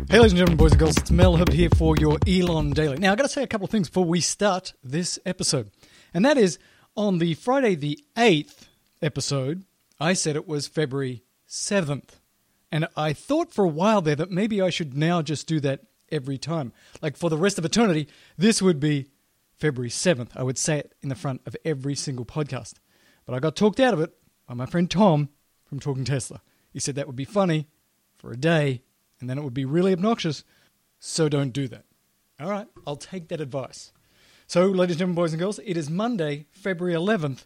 Hey ladies and gentlemen, boys and girls, it's Mel Herbert here for your Elon Daily. Now I've got to say a couple of things before we start this episode. And that is, on the Friday the 8th episode, I said it was February 7th. And I thought for a while there that maybe I should now just do that every time. Like for the rest of eternity, this would be February 7th. I would say it in the front of every single podcast. But I got talked out of it by my friend Tom from Talking Tesla. He said that would be funny for a day, and then it would be really obnoxious, so don't do that. All right, I'll take that advice. So, ladies and gentlemen, boys and girls, it is Monday, February 11th,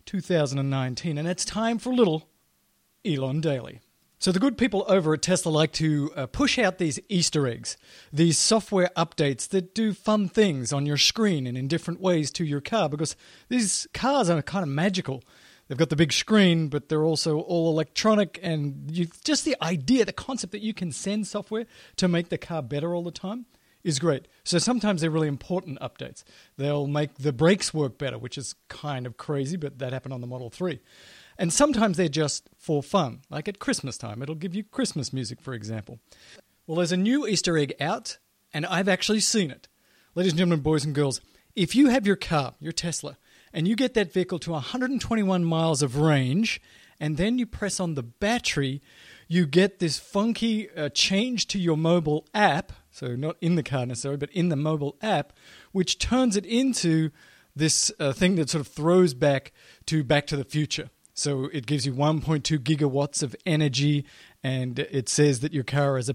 2019, and it's time for a little Elon Daily. So the good people over at Tesla like to push out these Easter eggs, these software updates that do fun things on your screen and in different ways to your car, because these cars are kind of magical. They've got the big screen, but they're also all electronic, and just the idea, the concept that you can send software to make the car better all the time is great. So sometimes they're really important updates. They'll make the brakes work better, which is kind of crazy, but that happened on the Model 3. And sometimes they're just for fun, like at Christmas time. It'll give you Christmas music, for example. Well, there's a new Easter egg out, and I've actually seen it. Ladies and gentlemen, boys and girls, if you have your car, your Tesla, and you get that vehicle to 121 miles of range, and then you press on the battery, you get this funky change to your mobile app, so not in the car necessarily, but in the mobile app, which turns it into this thing that sort of throws back to the Future. So it gives you 1.2 gigawatts of energy, and it says that your car has a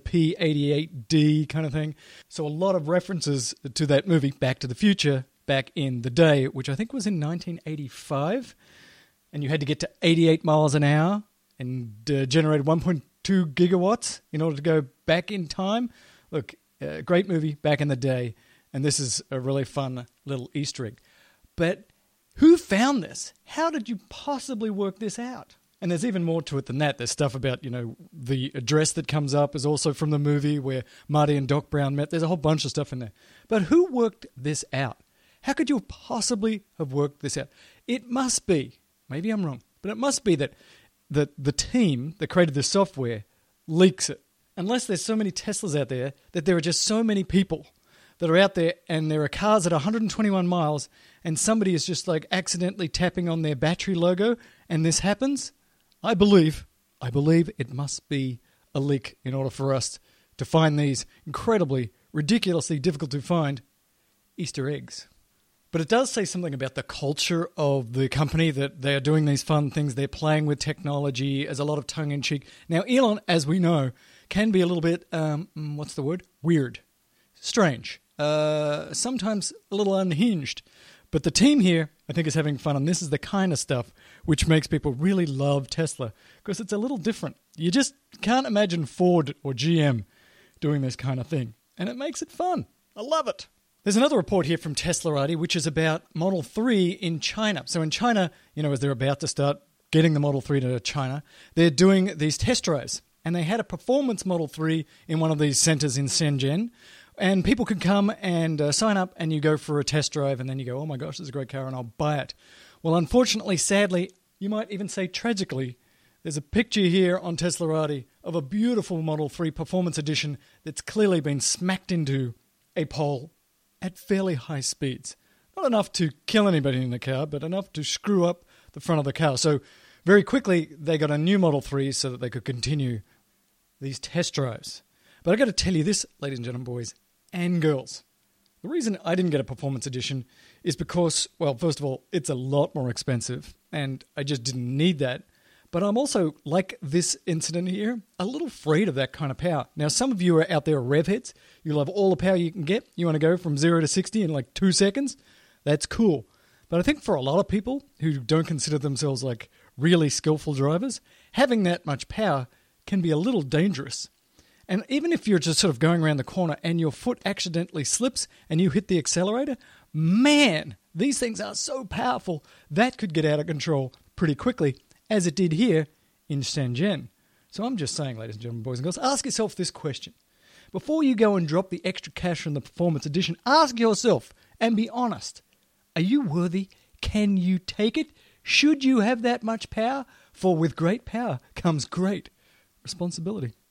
P88D kind of thing. So a lot of references to that movie, Back to the Future, back in the day, which I think was in 1985. And you had to get to 88 miles an hour and generate 1.2 gigawatts in order to go back in time. Look, great movie back in the day, and this is a really fun little Easter egg. But who found this? How did you possibly work this out? And there's even more to it than that. There's stuff about, the address that comes up is also from the movie where Marty and Doc Brown met. There's a whole bunch of stuff in there. But who worked this out? How could you possibly have worked this out? It must be, maybe I'm wrong, but it must be that the team that created the software leaks it. Unless there's so many Teslas out there that there are just so many people that are out there, and there are cars at 121 miles, and somebody is just like accidentally tapping on their battery logo, and this happens. I believe it must be a leak in order for us to find these incredibly, ridiculously difficult to find Easter eggs. But it does say something about the culture of the company, that they are doing these fun things. They're playing with technology as a lot of tongue-in-cheek. Now, Elon, as we know, can be a little bit, weird, strange. Sometimes a little unhinged. But the team here, I think, is having fun, and this is the kind of stuff which makes people really love Tesla, because it's a little different. You just can't imagine Ford or GM doing this kind of thing, and it makes it fun. I love it. There's another report here from Teslarati, which is about Model 3 in China. So in China, as they're about to start getting the Model 3 to China, they're doing these test drives, and they had a performance Model 3 in one of these centers in Shenzhen. And people could come and sign up, and you go for a test drive, and then you go, oh my gosh, this is a great car, and I'll buy it. Well, unfortunately, sadly, you might even say tragically, there's a picture here on Teslarati of a beautiful Model 3 Performance Edition that's clearly been smacked into a pole at fairly high speeds. Not enough to kill anybody in the car, but enough to screw up the front of the car. So very quickly, they got a new Model 3 so that they could continue these test drives. But I got to tell you this, ladies and gentlemen, boys and girls. The reason I didn't get a Performance Edition is because, well, first of all, it's a lot more expensive, and I just didn't need that. But I'm also, like this incident here, a little afraid of that kind of power. Now, some of you are out there are rev heads. You love all the power you can get. You want to go from 0 to 60 in like 2 seconds. That's cool. But I think for a lot of people who don't consider themselves like really skillful drivers, having that much power can be a little dangerous. And even if you're just sort of going around the corner and your foot accidentally slips and you hit the accelerator, man, these things are so powerful that could get out of control pretty quickly, as it did here in Shenzhen. So I'm just saying, ladies and gentlemen, boys and girls, ask yourself this question. Before you go and drop the extra cash from the Performance Edition, ask yourself and be honest. Are you worthy? Can you take it? Should you have that much power? For with great power comes great responsibility.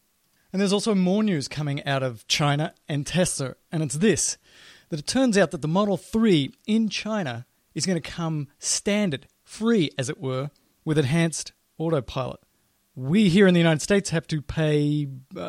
And there's also more news coming out of China and Tesla, and it's this, that it turns out that the Model 3 in China is going to come standard, free as it were, with enhanced autopilot. We here in the United States have to pay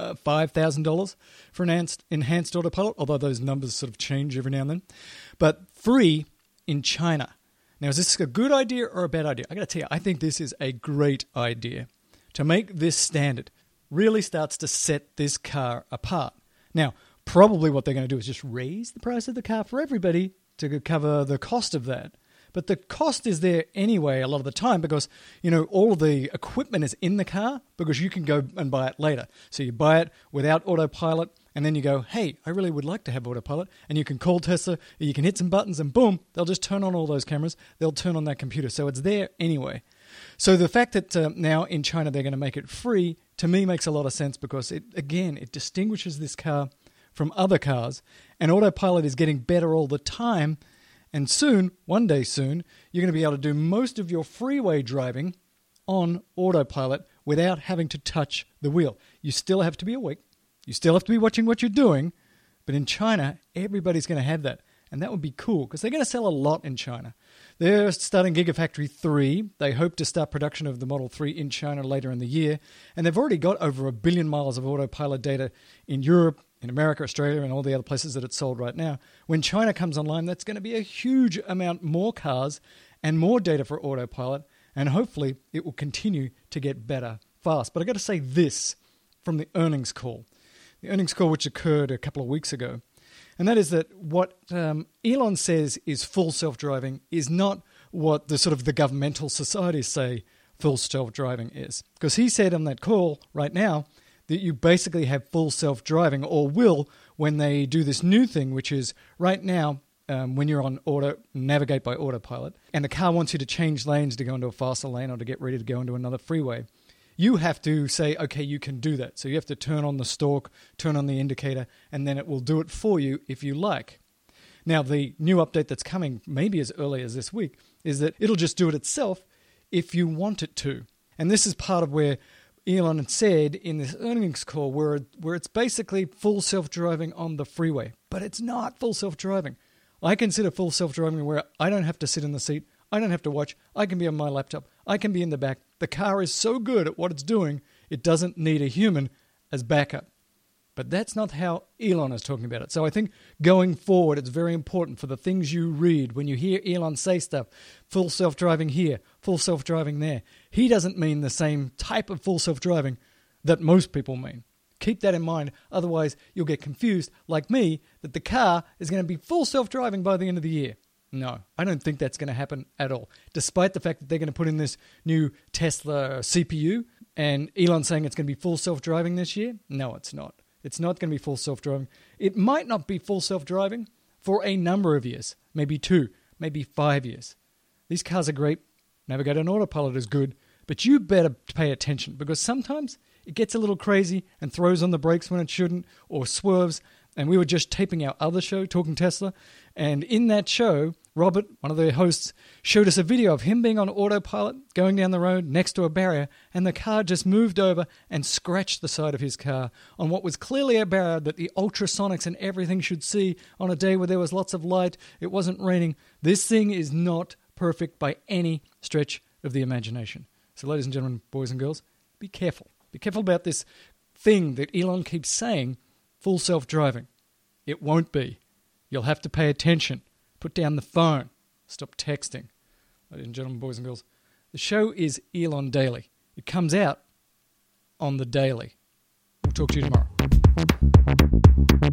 $5,000 for enhanced autopilot, although those numbers sort of change every now and then. But free in China. Now, is this a good idea or a bad idea? I got to tell you, I think this is a great idea. To make this standard really starts to set this car apart. Now, probably what they're going to do is just raise the price of the car for everybody to cover the cost of that. But the cost is there anyway a lot of the time because, all of the equipment is in the car because you can go and buy it later. So you buy it without autopilot and then you go, hey, I really would like to have autopilot. And you can call Tesla, you can hit some buttons and boom, they'll just turn on all those cameras. They'll turn on that computer. So it's there anyway. So the fact that now in China they're going to make it free, to me makes a lot of sense because it distinguishes this car from other cars. And autopilot is getting better all the time. And soon, one day soon, you're going to be able to do most of your freeway driving on autopilot without having to touch the wheel. You still have to be awake. You still have to be watching what you're doing. But in China, everybody's going to have that. And that would be cool because they're going to sell a lot in China. They're starting Gigafactory 3. They hope to start production of the Model 3 in China later in the year. And they've already got over 1 billion miles of autopilot data in Europe, in America, Australia, and all the other places that it's sold right now. When China comes online, that's going to be a huge amount more cars and more data for autopilot, and hopefully it will continue to get better fast. But I got to say this from the earnings call. The earnings call which occurred a couple of weeks ago, and that is that what Elon says is full self-driving is not what the governmental societies say full self-driving is. Because he said on that call right now that you basically have full self-driving or will when they do this new thing, which is right now when you're on navigate by autopilot and the car wants you to change lanes to go into a faster lane or to get ready to go into another freeway, you have to say, okay, you can do that. So you have to turn on the stalk, turn on the indicator, and then it will do it for you if you like. Now, the new update that's coming, maybe as early as this week, is that it'll just do it itself if you want it to. And this is part of where Elon said in this earnings call where it's basically full self-driving on the freeway. But it's not full self-driving. I consider full self-driving where I don't have to sit in the seat. I don't have to watch. I can be on my laptop. I can be in the back. The car is so good at what it's doing, it doesn't need a human as backup. But that's not how Elon is talking about it. So I think going forward, it's very important for the things you read when you hear Elon say stuff, full self-driving here, full self-driving there. He doesn't mean the same type of full self-driving that most people mean. Keep that in mind. Otherwise, you'll get confused, like me, that the car is going to be full self-driving by the end of the year. No, I don't think that's going to happen at all. Despite the fact that they're going to put in this new Tesla CPU and Elon saying it's going to be full self-driving this year, no, it's not. It's not going to be full self-driving. It might not be full self-driving for a number of years, maybe 2, maybe 5 years. These cars are great. Navigate on autopilot is good, but you better pay attention because sometimes it gets a little crazy and throws on the brakes when it shouldn't or swerves. And we were just taping our other show, Talking Tesla, and in that show, Robert, one of the hosts, showed us a video of him being on autopilot, going down the road next to a barrier, and the car just moved over and scratched the side of his car on what was clearly a barrier that the ultrasonics and everything should see on a day where there was lots of light, it wasn't raining. This thing is not perfect by any stretch of the imagination. So ladies and gentlemen, boys and girls, be careful. Be careful about this thing that Elon keeps saying, full self-driving. It won't be. You'll have to pay attention. Put down the phone. Stop texting. Ladies and gentlemen, boys and girls, the show is Elon Daily. It comes out on the daily. We'll talk to you tomorrow.